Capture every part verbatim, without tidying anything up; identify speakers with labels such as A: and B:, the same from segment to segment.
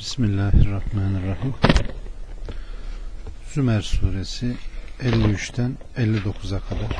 A: Bismillahirrahmanirrahim. Zümer suresi elli üçten elli dokuza kadar.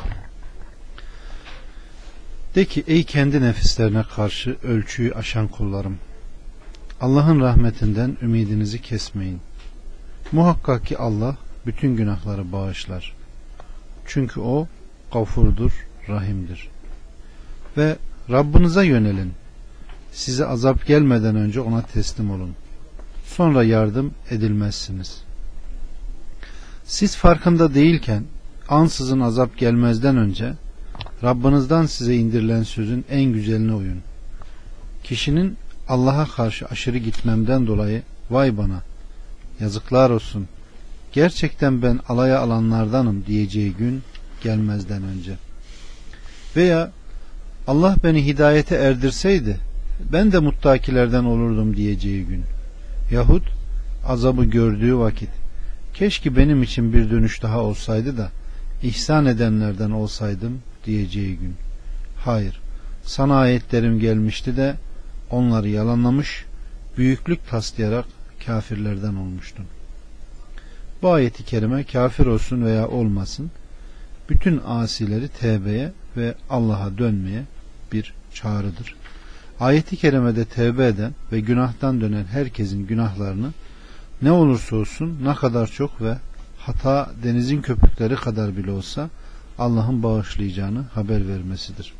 A: De ki ey kendi nefislerine karşı ölçüyü aşan kullarım, Allah'ın rahmetinden ümidinizi kesmeyin. Muhakkak ki Allah bütün günahları bağışlar. Çünkü o gafurdur, rahimdir. Ve Rabbinize yönelin. Size azap gelmeden önce ona teslim olun. Sonra yardım edilmezsiniz. Siz farkında değilken ansızın azap gelmezden önce Rabbinizden size indirilen sözün en güzeline uyun. Kişinin Allah'a karşı aşırı gitmemden dolayı vay bana, yazıklar olsun, gerçekten ben alaya alanlardanım diyeceği gün gelmezden önce. Veya Allah beni hidayete erdirseydi ben de muttakilerden olurdum diyeceği gün. Yahut azabı gördüğü vakit keşke benim için bir dönüş daha olsaydı da ihsan edenlerden olsaydım diyeceği gün. Hayır, sana ayetlerim gelmişti de onları yalanlamış, büyüklük taslayarak kafirlerden olmuştun. Bu ayeti kerime kafir olsun veya olmasın bütün asileri tevbeye ve Allah'a dönmeye bir çağrıdır. Ayet-i kerimede tevbe eden ve günahtan dönen herkesin günahlarını ne olursa olsun, ne kadar çok ve hata denizin köpükleri kadar bile olsa Allah'ın bağışlayacağını haber vermesidir.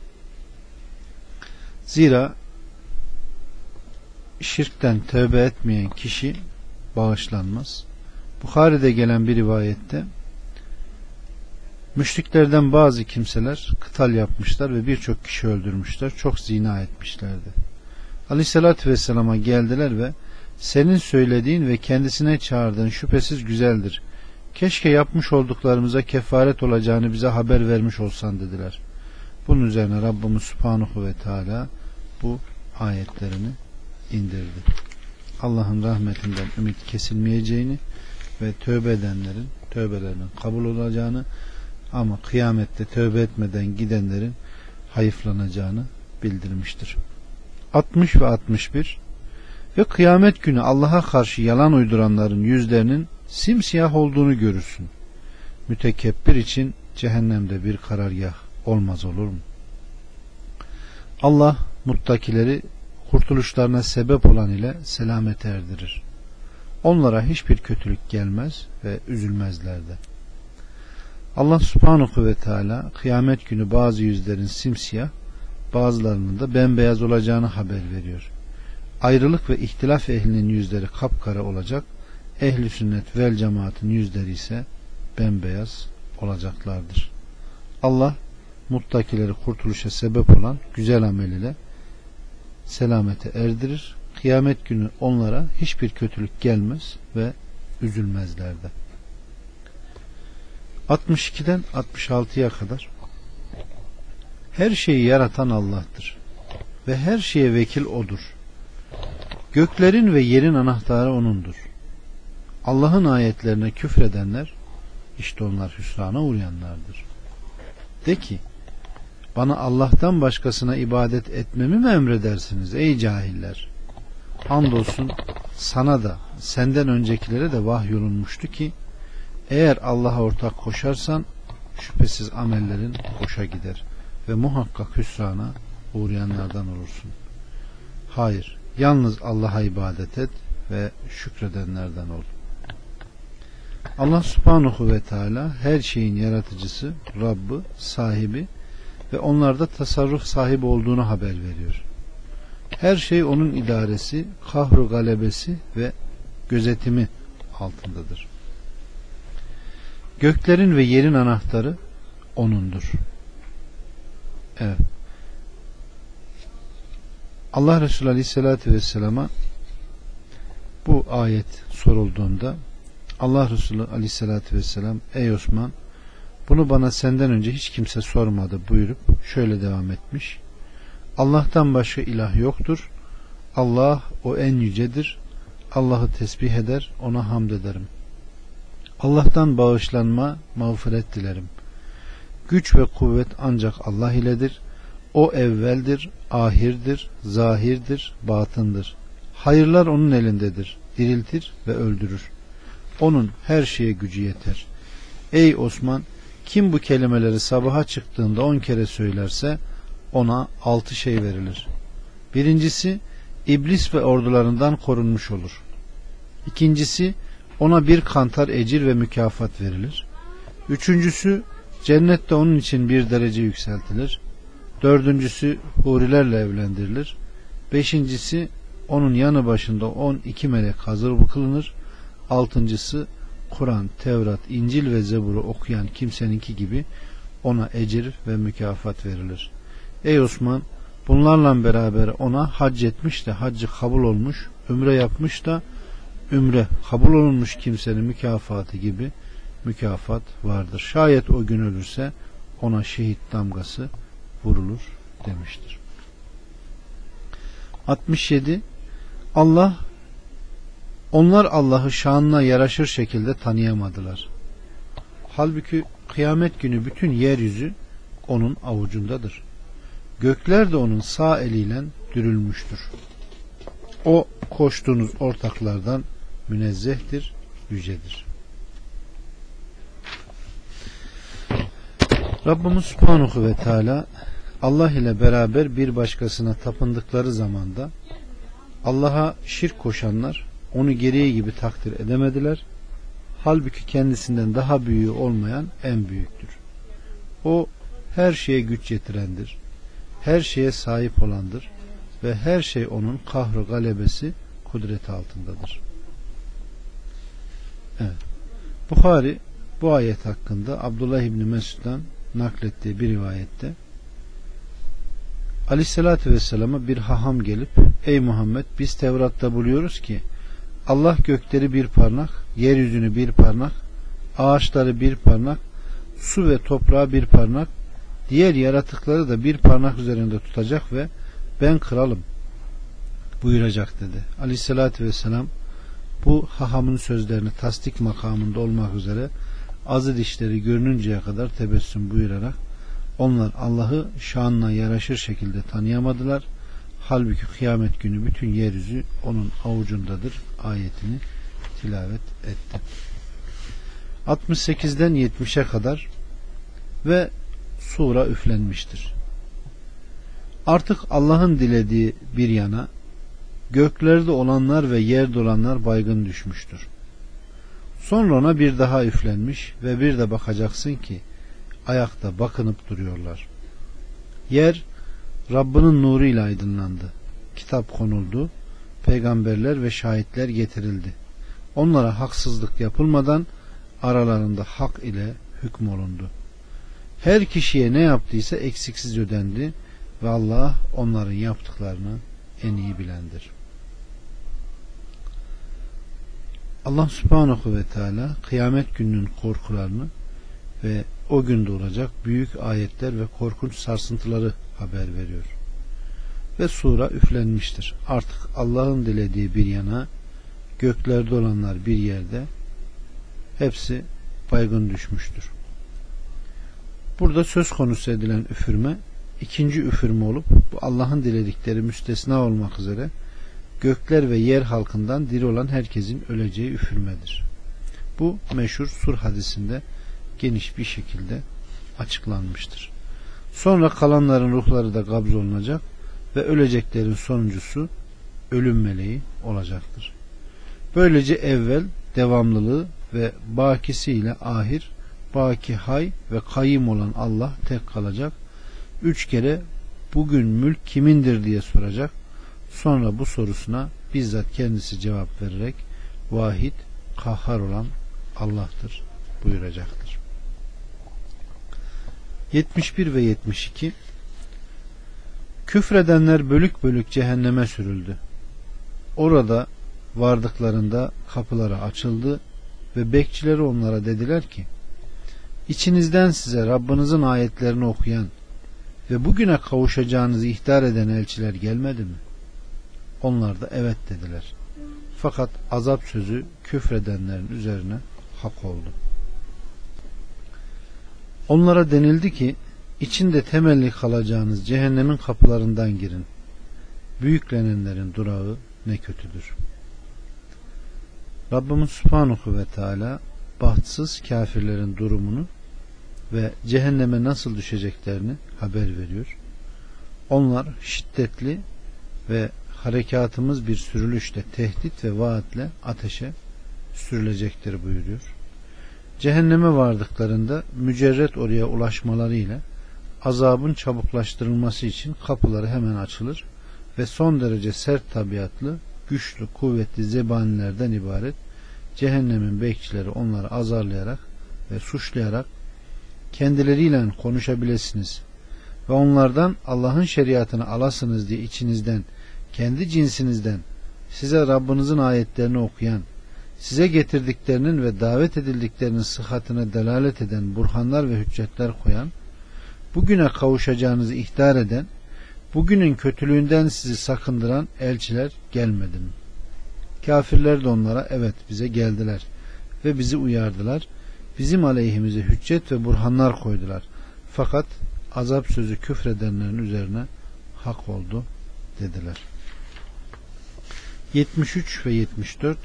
A: Zira şirkten tövbe etmeyen kişi bağışlanmaz. Bukhari'de gelen bir rivayette müşriklerden bazı kimseler kıtal yapmışlar ve birçok kişi öldürmüşler. Çok zina etmişlerdi. Aleyhissalatü vesselama geldiler ve senin söylediğin ve kendisine çağırdığın şüphesiz güzeldir. Keşke yapmış olduklarımıza kefaret olacağını bize haber vermiş olsan dediler. Bunun üzerine Rabbimiz Subhanahu ve Teala bu ayetlerini indirdi. Allah'ın rahmetinden ümit kesilmeyeceğini ve tövbe edenlerin tövbelerinin kabul olacağını, ama kıyamette tövbe etmeden gidenlerin hayıflanacağını bildirmiştir. altmış ve altmış bir. Ve kıyamet günü Allah'a karşı yalan uyduranların yüzlerinin simsiyah olduğunu görürsün. Mütekebbir için cehennemde bir karargah olmaz olur mu? Allah muttakileri kurtuluşlarına sebep olan ile selamete erdirir. Onlara hiçbir kötülük gelmez ve üzülmezler de. Allah Subhanahu ve Teala kıyamet günü bazı yüzlerin simsiyah, bazılarının da bembeyaz olacağını haber veriyor. Ayrılık ve ihtilaf ehlinin yüzleri kapkara olacak, ehli sünnet vel cemaatin yüzleri ise bembeyaz olacaklardır. Allah muttakileri kurtuluşa sebep olan güzel amel ile selamete erdirir. Kıyamet günü onlara hiçbir kötülük gelmez ve üzülmezler de. altmış ikiden altmış altıya kadar her şeyi yaratan Allah'tır ve her şeye vekil O'dur. Göklerin ve yerin anahtarı O'nundur. Allah'ın ayetlerine küfredenler işte onlar hüsrana uğrayanlardır. De ki bana Allah'tan başkasına ibadet etmemi mi emredersiniz ey cahiller? Andolsun sana da senden öncekilere de vahyolunmuştu ki eğer Allah'a ortak koşarsan şüphesiz amellerin boşa gider ve muhakkak hüsrana uğrayanlardan olursun. Hayır, yalnız Allah'a ibadet et ve şükredenlerden ol. Allah Subhanahu ve Teala her şeyin yaratıcısı, Rabbi, sahibi ve onlarda tasarruf sahibi olduğunu haber veriyor. Her şey onun idaresi, kahru galebesi ve gözetimi altındadır. Göklerin ve yerin anahtarı O'nundur. Evet. Allah Resulü Aleyhisselatü Vesselam'a bu ayet sorulduğunda Allah Resulü Aleyhisselatü Vesselam ey Osman, bunu bana senden önce hiç kimse sormadı buyurup şöyle devam etmiş. Allah'tan başka ilah yoktur. Allah o en yücedir. Allah'ı tesbih eder, ona hamd ederim. Allah'tan bağışlanma, mağfiret dilerim. Güç ve kuvvet ancak Allah iledir. O evveldir, ahirdir, zahirdir, batındır. Hayırlar onun elindedir. diriltir ve öldürür. Onun her şeye gücü yeter. Ey Osman, kim bu kelimeleri sabaha çıktığında on kere söylerse ona altı şey verilir. Birincisi, iblis ve ordularından korunmuş olur. İkincisi, ona bir kantar ecir ve mükafat verilir. Üçüncüsü, cennette onun için bir derece yükseltilir. Dördüncüsü, hurilerle evlendirilir. Beşincisi, onun yanı başında on iki melek hazır kılınır. Altıncısı, Kur'an, Tevrat, İncil ve Zebur'u okuyan kimseninki gibi ona ecir ve mükafat verilir. Ey Osman, bunlarla beraber ona hac etmiş de haccı kabul olmuş, ümre yapmış da ümre kabul olunmuş kimsenin mükafatı gibi mükafat vardır. Şayet o gün ölürse ona şehit damgası vurulur demiştir. altmış yedi. Allah Onlar Allah'ı şanına yaraşır şekilde tanıyamadılar. Halbuki kıyamet günü bütün yeryüzü onun avucundadır. Gökler de onun sağ eliyle dürülmüştür. O koştuğunuz ortaklardan münezzehtir, yücedir. Rabbimiz Subhanahu ve Teala Allah ile beraber bir başkasına tapındıkları zamanda Allah'a şirk koşanlar onu gereği gibi takdir edemediler. Halbuki kendisinden daha büyüğü olmayan en büyüktür. O her şeye güç yetirendir. Her şeye sahip olandır ve her şey onun kahru galebesi kudreti altındadır. Evet. Buhari bu ayet hakkında Abdullah İbni Mesud'dan naklettiği bir rivayette Aleyhisselatü Vesselam'a bir haham gelip ey Muhammed, biz Tevrat'ta buluyoruz ki Allah gökleri bir parmak, yeryüzünü bir parmak, ağaçları bir parmak, su ve toprağı bir parmak, diğer yaratıkları da bir parmak üzerinde tutacak ve ben kralım buyuracak dedi. Aleyhissalatü vesselam bu hahamın sözlerini tasdik makamında olmak üzere azı dişleri görününceye kadar tebessüm buyurarak onlar Allah'ı şanına yaraşır şekilde tanıyamadılar. Halbuki kıyamet günü bütün yeryüzü onun avucundadır ayetini tilavet etti. altmış sekizden yetmişe kadar ve sura üflenmiştir. Artık Allah'ın dilediği bir yana göklerde olanlar ve yerde olanlar baygın düşmüştür. Sonra ona bir daha üflenmiş ve bir de bakacaksın ki ayakta bakınıp duruyorlar. Yer Rabbinin nuruyla aydınlandı. Kitap konuldu. Peygamberler ve şahitler getirildi. Onlara haksızlık yapılmadan aralarında hak ile hükmolundu. Her kişiye ne yaptıysa eksiksiz ödendi ve Allah onların yaptıklarını en iyi bilendir. Allah Subhanahu ve Teala kıyamet gününün korkularını ve o günde olacak büyük ayetler ve korkunç sarsıntıları haber veriyor. Ve sura üflenmiştir. Artık Allah'ın dilediği bir yana, göklerde olanlar bir yerde, hepsi baygın düşmüştür. Burada söz konusu edilen üfürme ikinci üfürme olup bu Allah'ın diledikleri müstesna olmak üzere gökler ve yer halkından diri olan herkesin öleceği üfürmedir. Bu meşhur Sur hadisinde geniş bir şekilde açıklanmıştır. Sonra kalanların ruhları da kabz olunacak ve öleceklerin sonuncusu ölüm meleği olacaktır. Böylece evvel devamlılığı ve bakisiyle ahir, baki hay ve kayyim olan Allah tek kalacak. Üç kere bugün mülk kimindir diye soracak. Sonra bu sorusuna bizzat kendisi cevap vererek vahid, kahhar olan Allah'tır buyuracaktır. yetmiş bir ve yetmiş iki Küfredenler bölük bölük cehenneme sürüldü. Orada vardıklarında kapıları açıldı ve bekçileri onlara dediler ki İçinizden size Rabbinizin ayetlerini okuyan ve bugüne kavuşacağınızı ihtar eden elçiler gelmedi mi? Onlar da evet dediler. Fakat azap sözü küfredenlerin üzerine hak oldu. Onlara denildi ki içinde temelli kalacağınız cehennemin kapılarından girin. Büyüklenenlerin durağı ne kötüdür. Rabbimiz Subhanahu ve Teala bahtsız kafirlerin durumunu ve cehenneme nasıl düşeceklerini haber veriyor. Onlar şiddetli ve harekatımız bir sürülüşle, tehdit ve vaatle ateşe sürülecektir buyuruyor. Cehenneme vardıklarında mücerret oraya ulaşmalarıyla azabın çabuklaştırılması için kapıları hemen açılır ve son derece sert tabiatlı, güçlü, kuvvetli zebanilerden ibaret cehennemin bekçileri onları azarlayarak ve suçlayarak kendileriyle konuşabilirsiniz ve onlardan Allah'ın şeriatını alasınız diye içinizden, kendi cinsinizden size Rabbinizin ayetlerini okuyan, size getirdiklerinin ve davet edildiklerinin sıhhatine delalet eden burhanlar ve hüccetler koyan, bugüne kavuşacağınızı ihtar eden, bugünün kötülüğünden sizi sakındıran elçiler gelmedi mi? Kafirler de onlara evet bize geldiler ve bizi uyardılar. Bizim aleyhimize hüccet ve burhanlar koydular. Fakat azap sözü küfredenlerin üzerine hak oldu dediler. yetmiş üç ve yetmiş dört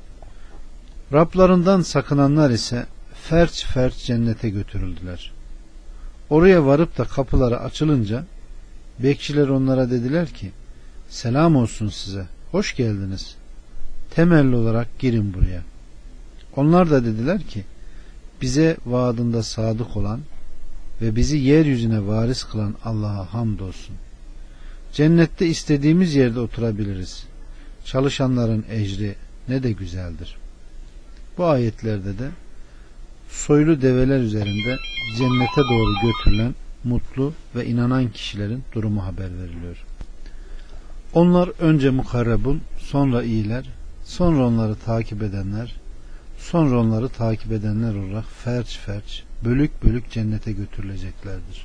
A: Rablarından sakınanlar ise ferç ferç cennete götürüldüler. Oraya varıp da kapıları açılınca bekçiler onlara dediler ki selam olsun size, hoş geldiniz. Temelli olarak girin buraya. Onlar da dediler ki bize vaadinde sadık olan ve bizi yeryüzüne varis kılan Allah'a hamdolsun. Cennette istediğimiz yerde oturabiliriz. Çalışanların ecri ne de güzeldir. Bu ayetlerde de soylu develer üzerinde cennete doğru götürülen mutlu ve inanan kişilerin durumu haber veriliyor. Onlar önce mukarrebun, sonra iyiler, sonra onları takip edenler, sonra onları takip edenler olarak ferç ferç, bölük bölük cennete götürüleceklerdir.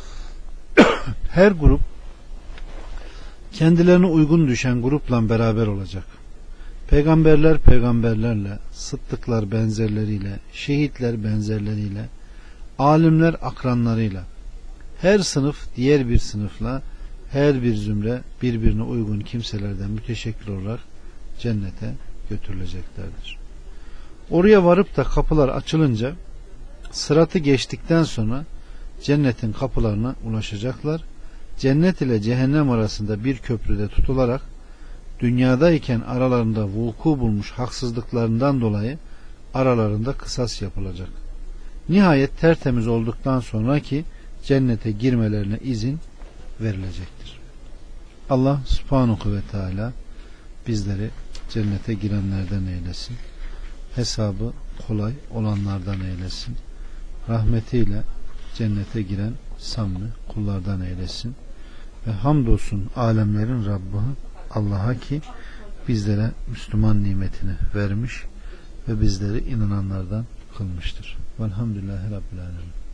A: Her grup kendilerine uygun düşen grupla beraber olacak. Peygamberler peygamberlerle, sıddıklar benzerleriyle, şehitler benzerleriyle, alimler akranlarıyla, her sınıf diğer bir sınıfla, her bir zümre birbirine uygun kimselerden müteşekkil olarak cennete götürüleceklerdir. Oraya varıp da kapılar açılınca sıratı geçtikten sonra cennetin kapılarına ulaşacaklar. Cennet ile cehennem arasında bir köprüde tutularak dünyadayken aralarında vuku bulmuş haksızlıklarından dolayı aralarında kısas yapılacak. Nihayet tertemiz olduktan sonra ki cennete girmelerine izin verilecektir. Allah Subhanahu ve Teala bizleri cennete girenlerden eylesin. Hesabı kolay olanlardan eylesin. Rahmetiyle cennete giren samimi kullardan eylesin. Ve hamdolsun alemlerin Rabbi Allah'a ki bizlere Müslüman nimetini vermiş ve bizleri inananlardan kılmıştır. Velhamdülillahi Rabbil Alemin.